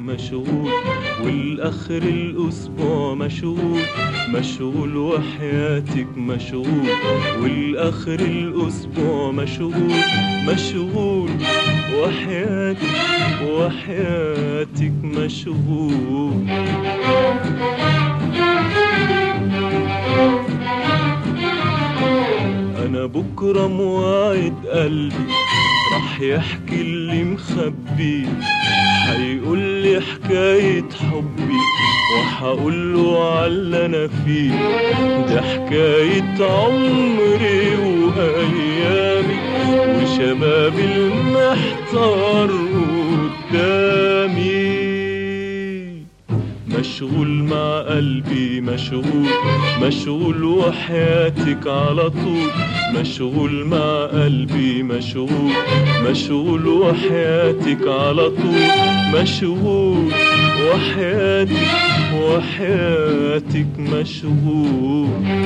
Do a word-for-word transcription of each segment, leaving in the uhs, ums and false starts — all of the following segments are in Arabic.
مشغول، والآخر الأسبوع مشغول مشغول وحياتك مشغول، والآخر الأسبوع مشغول مشغول وحياتك وحياتك مشغول. أنا بكرة مواعد قلبي راح يحكي اللي مخبي، هيقول لي حكاية حبي وهقوله عاللي أنا فيه، ده حكاية عمري وأيامي وشبابي المحتار قدامي. مشغول مع قلبي مشغول مشغول وحياتك على طول، مشغول مع قلبي مشغول مشغول وحياتك على طول، مشغول وحياتك وحياتك مشغول.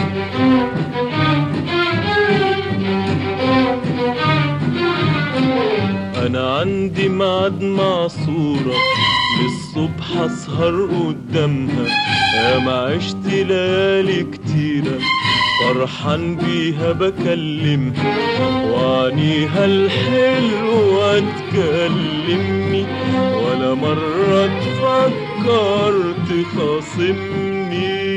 أنا عندي ميعاد مع صورة للصبح أسهر قدامها، يا ما عشت ليالي كتيرة فرحان بيها بكلمها، وعنيها الحلوة تكلمني ولا مرة تفكر تخاصمني.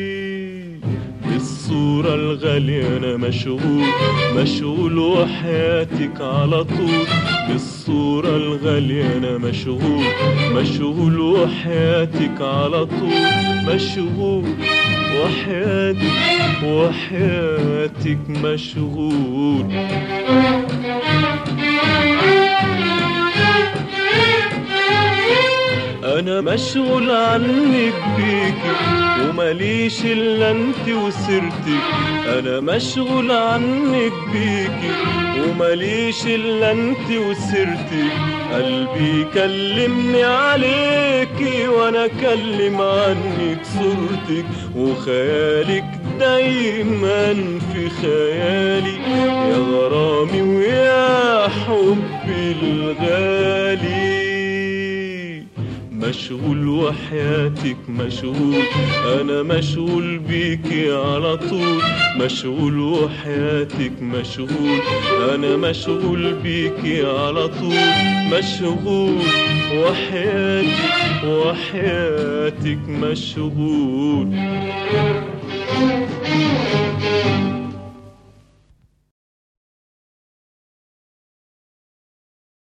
بالصورة الغالية أنا مشغول مشغول وحياتك على طول، بالصورة الغالية أنا مشغول مشغول وحياتك على طول، مشغول وحياتك وحياتك مشغول. أنا مشغول عنك بيكي ومليش إلا انت وسيرتك، أنا مشغول عنك بيكي ومليش إلا انت وسيرتك، قلبي كلمني عليكي وأنا أكلم عنك صورتك، وخيالك دايما في خيالي يا غرامي ويا حبي الغالي. مشغول وحياتك مشغول، أنا مشغول بيكي على طول، مشغول وحياتك مشغول، أنا مشغول بيكي على طول، مشغول وحياتك وحياتك مشغول.